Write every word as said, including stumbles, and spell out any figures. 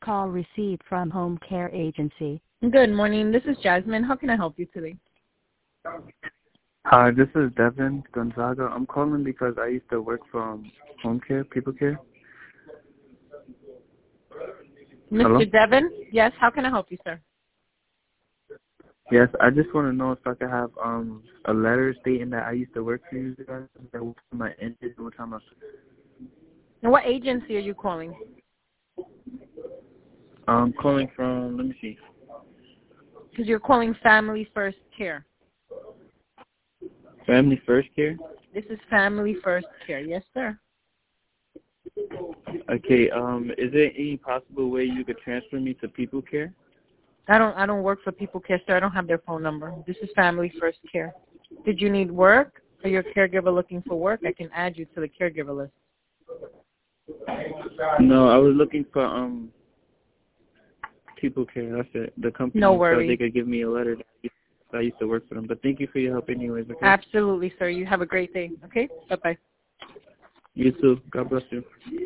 Call received from Home Care Agency. Good morning. This is Jasmine. How can I help you today? Hi, this is Devin Gonzaga. I'm calling because I used to work from Home Care, People Care. Mister Hello? Devin? Yes, how can I help you, sir? Yes, I just want to know if I could have um a letter stating that I used to work for you guys. That what time I ended, what time I... And what agency are you calling? I'm calling from, let me see. Because you're calling Family First Care. Family First Care? This is Family First Care. Yes, sir. Okay, um, is there any possible way you could transfer me to People Care? I don't I don't work for People Care, sir. I don't have their phone number. This is Family First Care. Did you need work? Are you a caregiver looking for work? I can add you to the caregiver list. No, I was looking for um People Care. That's it. The company No so worries. they could give me a letter that I used to work for them. But thank you for your help anyways, okay? Absolutely, sir. You have a great day. Okay? Bye-bye. You too. God bless you.